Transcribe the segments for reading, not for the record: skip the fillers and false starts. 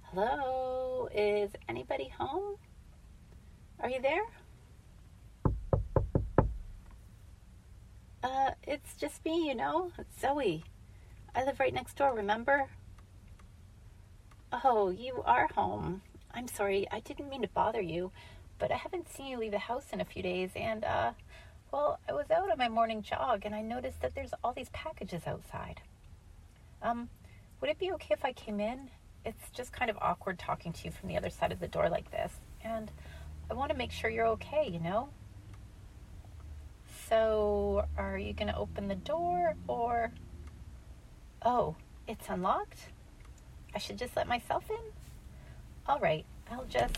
Hello, is anybody home? Are you there? It's just me, It's Zoe. I live right next door, remember? Oh, you are home. I'm sorry, I didn't mean to bother you, but I haven't seen you leave the house in a few days, and, I was out on my morning jog, and I noticed that there's all these packages outside. Would it be okay if I came in? It's just kind of awkward talking to you from the other side of the door like this, and I want to make sure you're okay. So, are you going to open the door or... Oh, it's unlocked? I should just let myself in? All right, I'll just...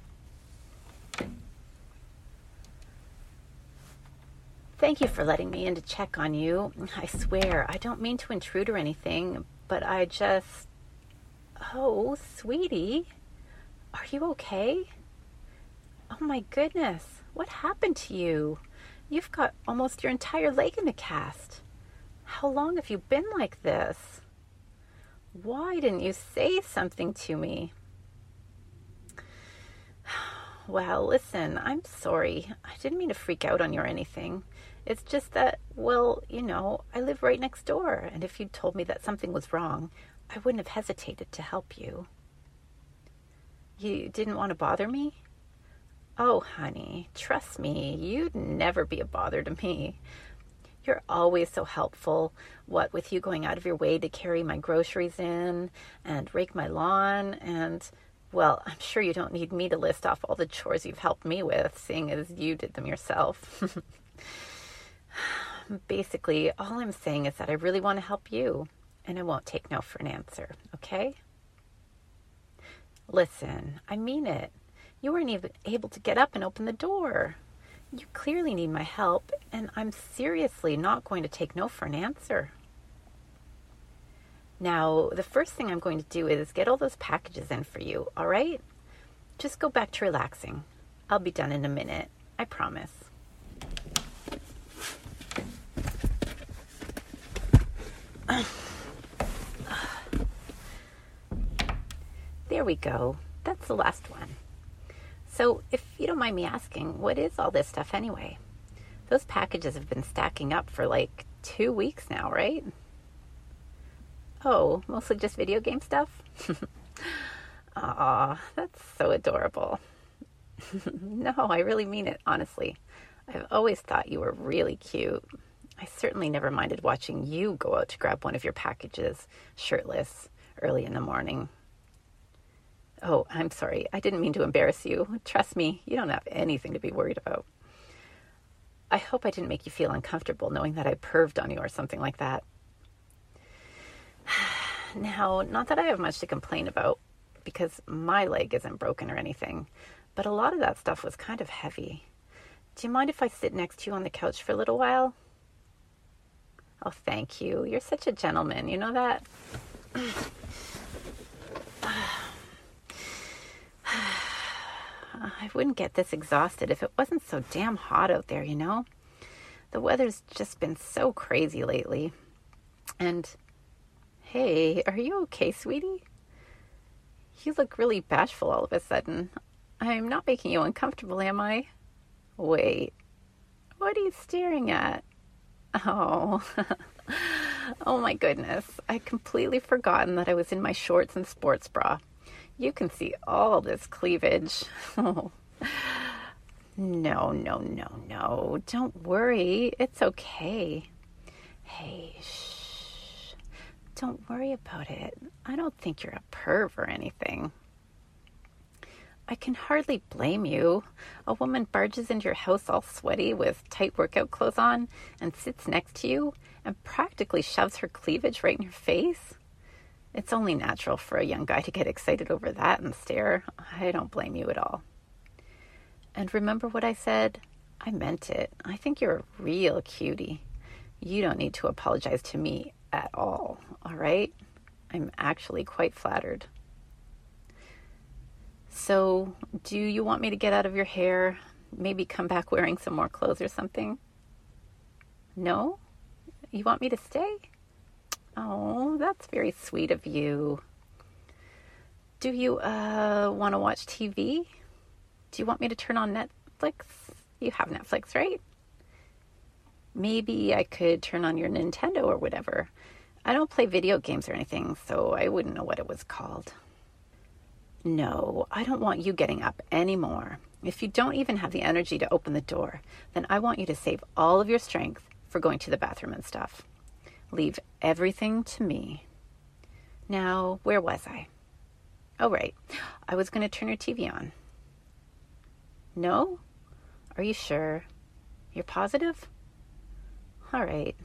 Thank you for letting me in to check on you. I swear, I don't mean to intrude or anything, but I just... Oh, sweetie, are you okay? Oh my goodness, what happened to you? You've got almost your entire leg in a cast. How long have you been like this? Why didn't you say something to me? Well, listen, I'm sorry. I didn't mean to freak out on you or anything. It's just that, I live right next door, and if you'd told me that something was wrong, I wouldn't have hesitated to help you. You didn't want to bother me? Oh, honey, trust me, you'd never be a bother to me. You're always so helpful, what with you going out of your way to carry my groceries in and rake my lawn, and, well, I'm sure you don't need me to list off all the chores you've helped me with, seeing as you did them yourself. Basically, all I'm saying is that I really want to help you, and I won't take no for an answer, okay? Listen, I mean it. You weren't even able to get up and open the door. You clearly need my help, and I'm seriously not going to take no for an answer. Now, the first thing I'm going to do is get all those packages in for you, all right? Just go back to relaxing. I'll be done in a minute. I promise. There we go. That's the last one. So, if you don't mind me asking, what is all this stuff anyway? Those packages have been stacking up for like 2 weeks now, right? Oh, mostly just video game stuff? Aw, that's so adorable. No, I really mean it, honestly. I've always thought you were really cute. I certainly never minded watching you go out to grab one of your packages, shirtless, early in the morning. Oh, I'm sorry. I didn't mean to embarrass you. Trust me, you don't have anything to be worried about. I hope I didn't make you feel uncomfortable knowing that I perved on you or something like that. Now, not that I have much to complain about, because my leg isn't broken or anything, but a lot of that stuff was kind of heavy. Do you mind if I sit next to you on the couch for a little while? Oh, thank you. You're such a gentleman. You know that? I wouldn't get this exhausted if it wasn't so damn hot out there, The weather's just been so crazy lately. And, hey, are you okay, sweetie? You look really bashful all of a sudden. I'm not making you uncomfortable, am I? Wait, what are you staring at? Oh, oh my goodness. I'd completely forgotten that I was in my shorts and sports bra. You can see all this cleavage. Oh. No. Don't worry. It's okay. Hey, shh. Don't worry about it. I don't think you're a perv or anything. I can hardly blame you. A woman barges into your house all sweaty with tight workout clothes on and sits next to you and practically shoves her cleavage right in your face. It's only natural for a young guy to get excited over that and stare. I don't blame you at all. And remember what I said? I meant it. I think you're a real cutie. You don't need to apologize to me at all right? I'm actually quite flattered. So, do you want me to get out of your hair? Maybe come back wearing some more clothes or something? No? You want me to stay? Oh, that's very sweet of you. Do you want to watch TV? Do you want me to turn on Netflix? You have Netflix, right? Maybe I could turn on your Nintendo or whatever. I don't play video games or anything, so I wouldn't know what it was called. No, I don't want you getting up anymore. If you don't even have the energy to open the door, then I want you to save all of your strength for going to the bathroom and stuff. Leave everything to me. Now, where was I? Oh, right. I was going to turn your TV on. No? Are you sure? You're positive? All right.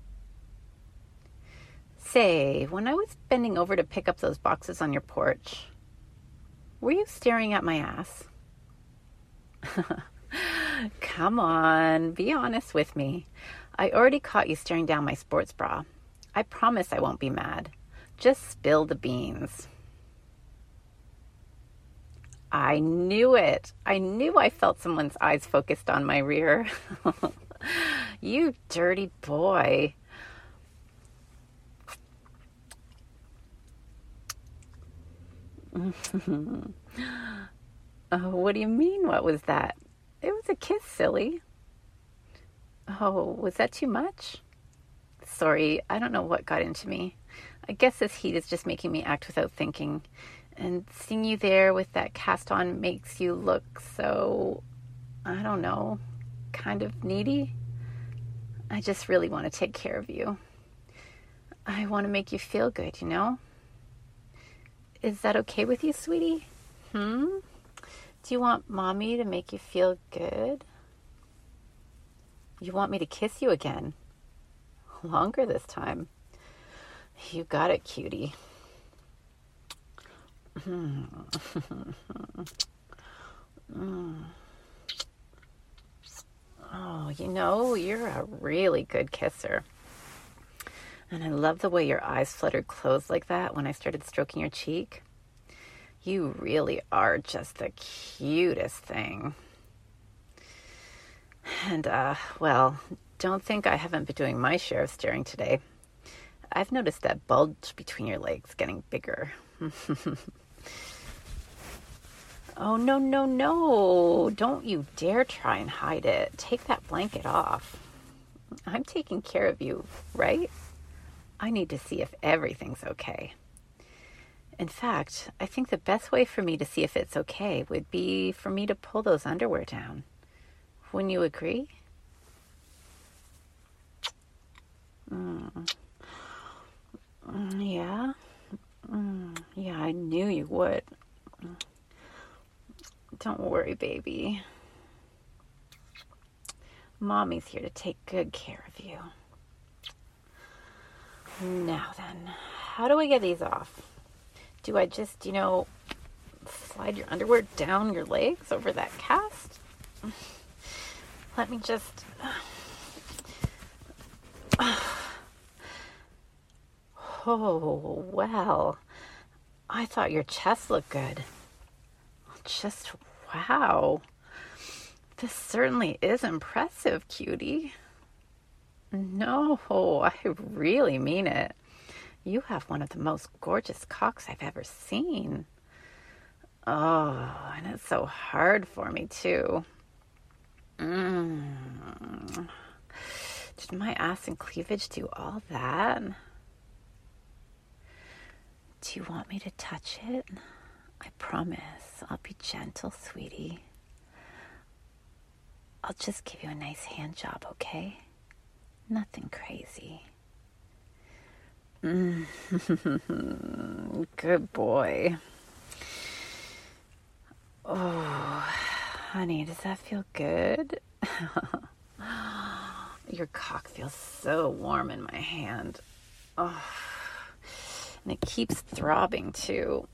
Say, when I was bending over to pick up those boxes on your porch, were you staring at my ass? Come on, be honest with me. I already caught you staring down my sports bra. I promise I won't be mad. Just spill the beans. I knew it. I knew I felt someone's eyes focused on my rear. You dirty boy. Oh, what do you mean, what was that? It was a kiss, silly. Oh, was that too much? Sorry, I don't know what got into me. I guess this heat is just making me act without thinking. And seeing you there with that cast on makes you look so, I don't know, kind of needy. I just really want to take care of you. I want to make you feel good, you know? Is that okay with you, sweetie? Do you want mommy to make you feel good? You want me to kiss you again? Longer this time. You got it, cutie. Oh, you know, you're a really good kisser. And I love the way your eyes fluttered closed like that when I started stroking your cheek. You really are just the cutest thing. And, well, don't think I haven't been doing my share of staring today. I've noticed that bulge between your legs getting bigger. Oh, no, no, no. Don't you dare try and hide it. Take that blanket off. I'm taking care of you, right? I need to see if everything's okay. In fact, I think the best way for me to see if it's okay would be for me to pull those underwear down. Wouldn't you agree? Yeah? Yeah, I knew you would. Don't worry, baby. Mommy's here to take good care of you. Now then, how do I get these off? Do I just, slide your underwear down your legs over that cast? Let me just... Oh, well, I thought your chest looked good. Just wow. This certainly is impressive, cutie. No, I really mean it. You have one of the most gorgeous cocks I've ever seen. Oh, and it's so hard for me, too. Did my ass and cleavage do all that? Do you want me to touch it? I promise I'll be gentle, sweetie. I'll just give you a nice hand job, okay? Nothing crazy. Good boy. Oh, honey, does that feel good? Your cock feels so warm in my hand. Oh, and it keeps throbbing, too.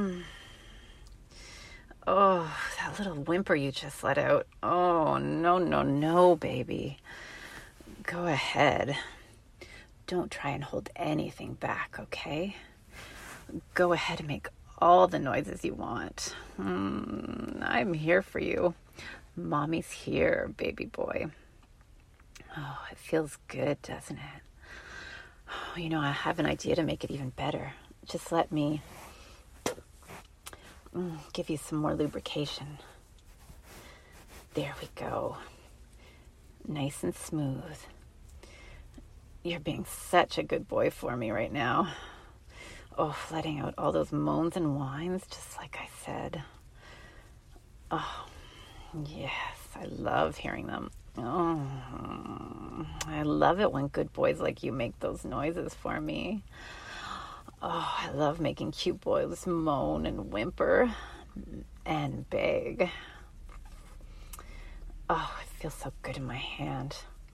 Oh, that little whimper you just let out. Oh, no, no, no, baby. Go ahead. Don't try and hold anything back, okay? Go ahead and make all the noises you want. I'm here for you. Mommy's here, baby boy. Oh, it feels good, doesn't it? Oh, I have an idea to make it even better. Just let me... Give you some more lubrication. There we go. Nice and smooth. You're being such a good boy for me right now. Oh, letting out all those moans and whines, just like I said. Oh, yes, I love hearing them. Oh, I love it when good boys like you make those noises for me. Oh, I love making cute boys moan and whimper and beg. Oh, it feels so good in my hand.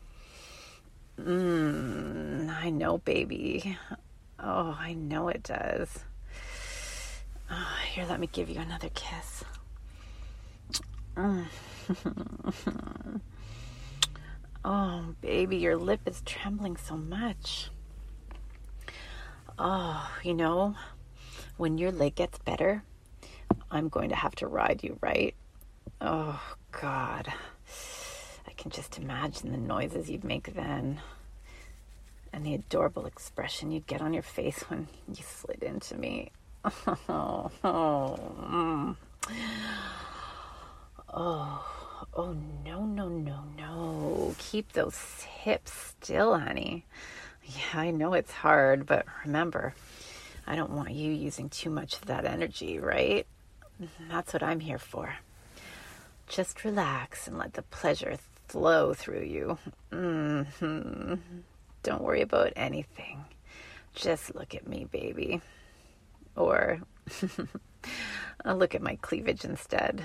I know, baby. Oh, I know it does. Oh, here, let me give you another kiss. Oh, baby, your lip is trembling so much. Oh, when your leg gets better, I'm going to have to ride you, right? Oh, God. I can just imagine the noises you'd make then. And the adorable expression you'd get on your face when you slid into me. Oh, no. Keep those hips still, honey. Yeah, I know it's hard, but remember, I don't want you using too much of that energy, right? That's what I'm here for. Just relax and let the pleasure flow through you. Don't worry about anything. Just look at me, baby. Or I'll look at my cleavage instead.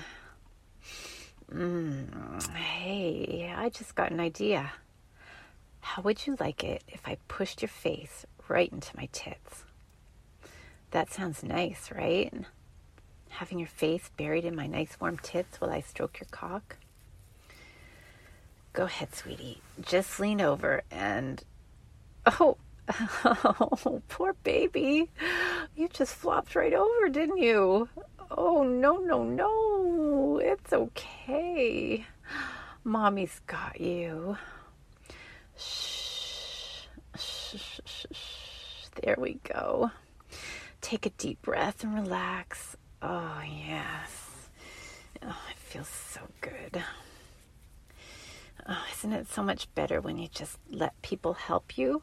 Hey, I just got an idea. How would you like it if I pushed your face right into my tits? That sounds nice, right? Having your face buried in my nice warm tits while I stroke your cock? Go ahead, sweetie. Just lean over and... Oh, poor baby. You just flopped right over, didn't you? Oh, no. It's okay. Mommy's got you. Shh. There we go. Take a deep breath and relax. Oh, yes. Oh, it feels so good. Oh, isn't it so much better when you just let people help you?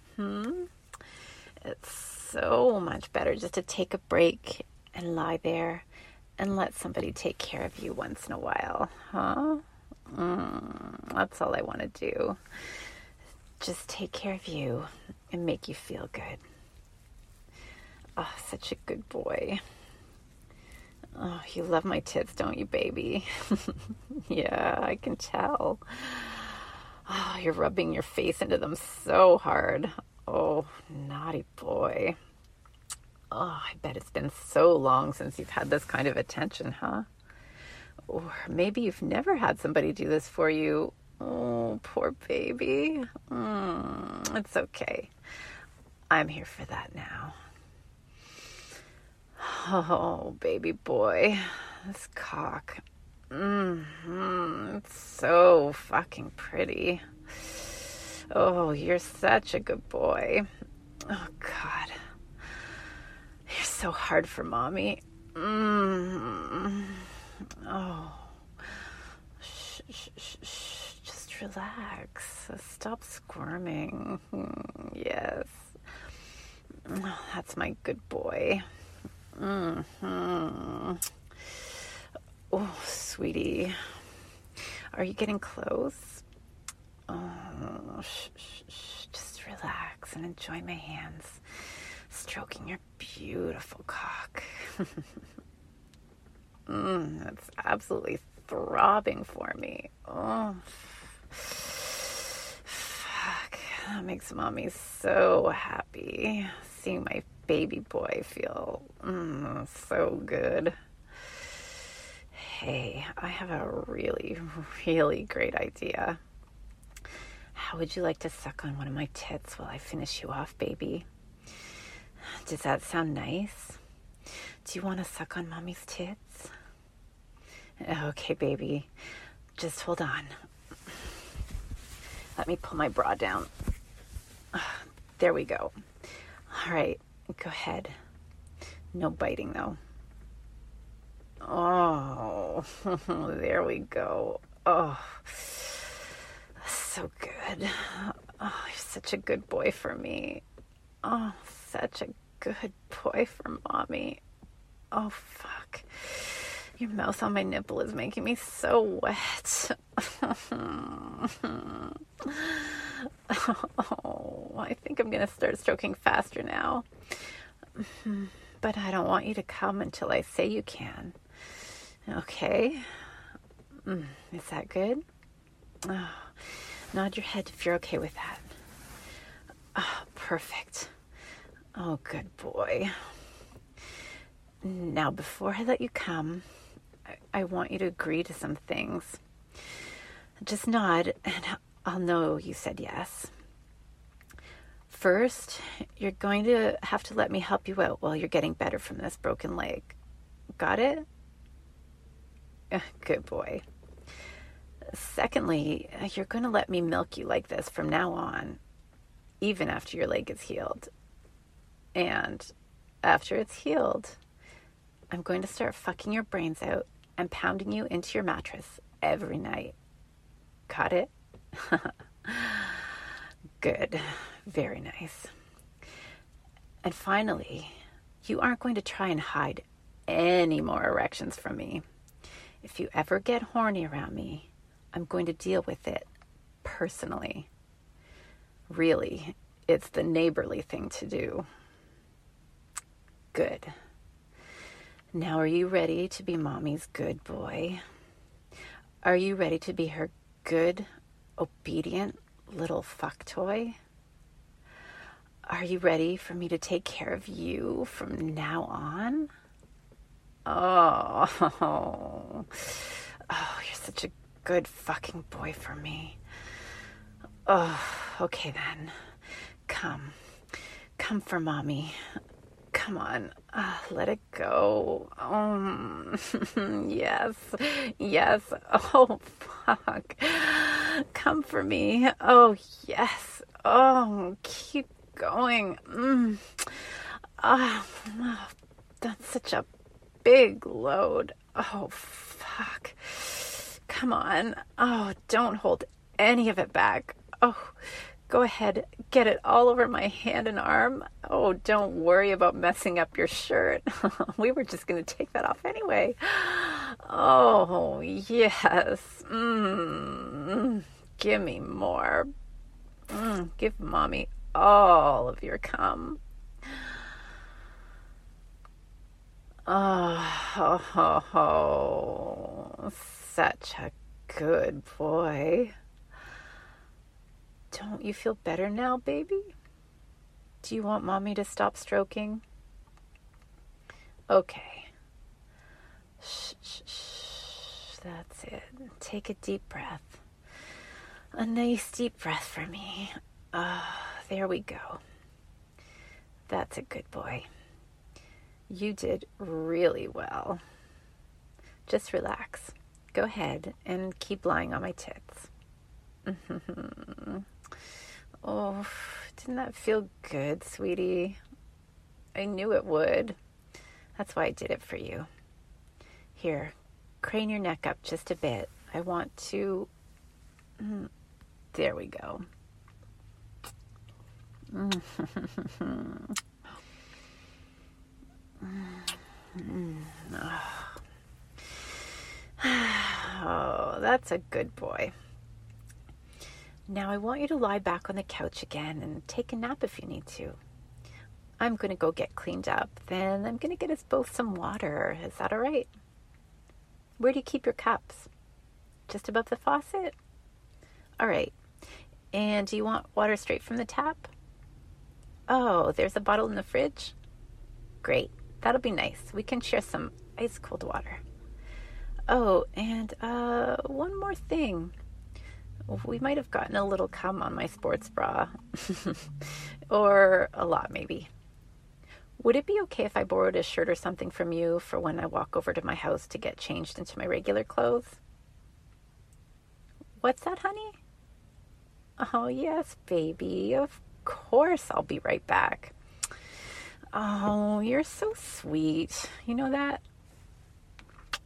It's so much better just to take a break and lie there and let somebody take care of you once in a while, huh? That's all I want to do. Just take care of you and make you feel good. Oh, such a good boy. Oh, you love my tits, don't you, baby? Yeah, I can tell. Oh, you're rubbing your face into them so hard. Oh, naughty boy. Oh, I bet it's been so long since you've had this kind of attention, huh? Or maybe you've never had somebody do this for you. Oh, poor baby. It's okay. I'm here for that now. Oh, baby boy. This cock. It's so fucking pretty. Oh, you're such a good boy. Oh, God. You're so hard for mommy. Oh. Shh. Just relax. Stop squirming. Yes. Oh, that's my good boy. Oh, sweetie. Are you getting close? Oh, shh. Just relax and enjoy my hands stroking your beautiful cock. That's absolutely throbbing for me. Oh, fuck. That makes mommy so happy. Seeing my baby boy feel so good. Hey, I have a really, really great idea. How would you like to suck on one of my tits while I finish you off, baby? Does that sound nice? Do you want to suck on mommy's tits? Okay, baby. Just hold on. Let me pull my bra down. There we go. All right, go ahead. No biting, though. Oh, there we go. Oh, so good. Oh, you're such a good boy for me. Oh, such a good boy for mommy. Oh, fuck. Your mouth on my nipple is making me so wet. Oh, I think I'm going to start stroking faster now. But I don't want you to come until I say you can. Okay? Is that good? Oh, nod your head if you're okay with that. Oh, perfect. Oh, good boy. Now, before I let you come, I want you to agree to some things. Just nod, and I'll know you said yes. First, you're going to have to let me help you out while you're getting better from this broken leg. Got it? Good boy. Secondly, you're going to let me milk you like this from now on, even after your leg is healed. And after it's healed, I'm going to start fucking your brains out and pounding you into your mattress every night. Got it? Good. Very nice. And finally, you aren't going to try and hide any more erections from me. If you ever get horny around me, I'm going to deal with it personally. Really, it's the neighborly thing to do. Good. Now are you ready to be mommy's good boy? Are you ready to be her good, obedient little fuck toy? Are you ready for me to take care of you from now on? Oh, you're such a good fucking boy for me. Oh, okay then. Come for mommy. Come on, let it go. Yes. Oh, fuck. Come for me. Oh, yes. Oh, keep going. Oh, that's such a big load. Oh, fuck. Come on. Oh, don't hold any of it back. Oh, go ahead. Get it all over my hand and arm. Oh, don't worry about messing up your shirt. We were just going to take that off anyway. Oh, yes. Give me more. Give mommy all of your cum. Oh, such a good boy. Don't you feel better now, baby? Do you want mommy to stop stroking? Okay. Shh. That's it. Take a deep breath. A nice deep breath for me. There we go. That's a good boy. You did really well. Just relax. Go ahead and keep lying on my tits. Oh, didn't that feel good, sweetie? I knew it would. That's why I did it for you. Here, crane your neck up just a bit. I want to... There we go. Oh, that's a good boy. Now I want you to lie back on the couch again and take a nap if you need to. I'm going to go get cleaned up. Then I'm going to get us both some water. Is that all right? Where do you keep your cups? Just above the faucet? All right. And do you want water straight from the tap? Oh, there's a bottle in the fridge? Great. That'll be nice. We can share some ice cold water. Oh, and one more thing. We might have gotten a little cum on my sports bra. Or a lot, maybe. Would it be okay if I borrowed a shirt or something from you for when I walk over to my house to get changed into my regular clothes? What's that, honey? Oh, yes, baby. Of course I'll be right back. Oh, you're so sweet. You know that?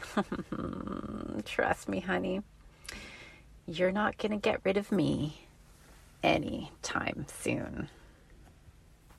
Trust me, honey. You're not going to get rid of me anytime soon.